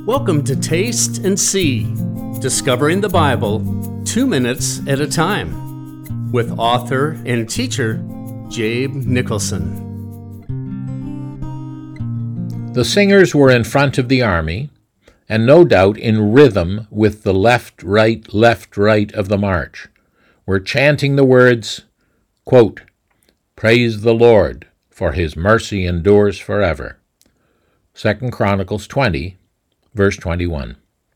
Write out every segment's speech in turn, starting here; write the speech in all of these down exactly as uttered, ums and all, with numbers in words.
Welcome to Taste and See, Discovering the Bible two minutes at a time, with author and teacher Jabe Nicholson. The singers were in front of the army, and no doubt in rhythm with the left, right, left, right of the march, were chanting the words, quote, "Praise the Lord, for his mercy endures forever." Second Chronicles twenty, verse twenty-one.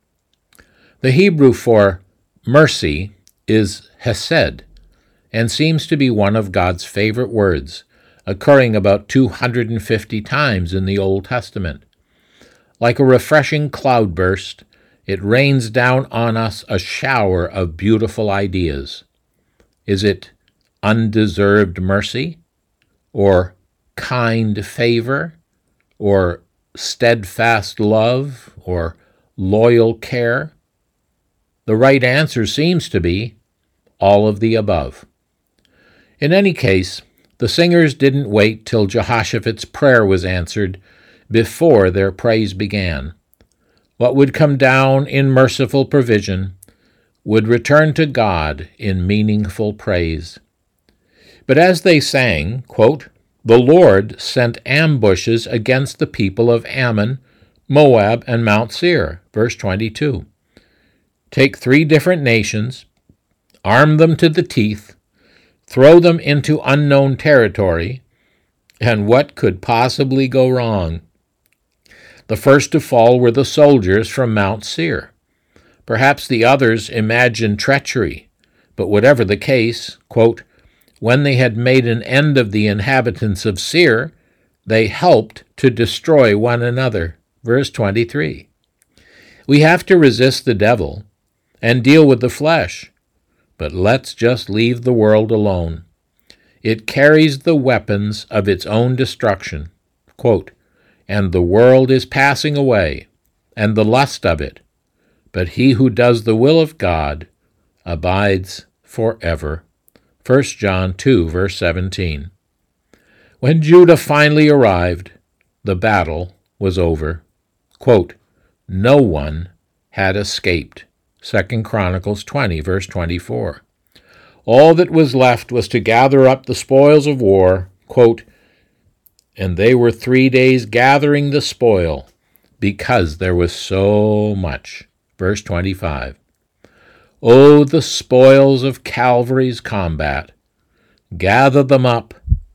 The Hebrew for mercy is hesed, and seems to be one of God's favorite words, occurring about two hundred fifty times in the Old Testament. Like a refreshing cloudburst, it rains down on us a shower of beautiful ideas. Is it undeserved mercy, or kind favor, or steadfast love, or loyal care? The right answer seems to be all of the above. In any case, the singers didn't wait till Jehoshaphat's prayer was answered before their praise began. What would come down in merciful provision would return to God in meaningful praise. But as they sang, quote, "The Lord sent ambushes against the people of Ammon, Moab, and Mount Seir," verse twenty-two. Take three different nations, arm them to the teeth, throw them into unknown territory, and what could possibly go wrong? The first to fall were the soldiers from Mount Seir. Perhaps the others imagined treachery, but whatever the case, quote, "When they had made an end of the inhabitants of Seir, they helped to destroy one another," verse twenty-three. We have to resist the devil and deal with the flesh, but let's just leave the world alone. It carries the weapons of its own destruction, quote, "And the world is passing away, and the lust of it, but he who does the will of God abides forever." First John two, verse seventeen. When Judah finally arrived, the battle was over. Quote, "No one had escaped." Second Chronicles twenty, verse twenty-four. All that was left was to gather up the spoils of war, quote, "And they were three days gathering the spoil, because there was so much." Verse twenty-five. Oh, the spoils of Calvary's combat. Gather them up.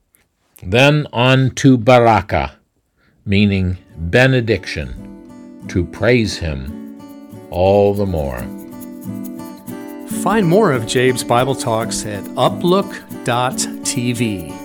Then on to Baraka, meaning benediction, to praise him all the more. Find more of Jabe's Bible Talks at uplook dot t v.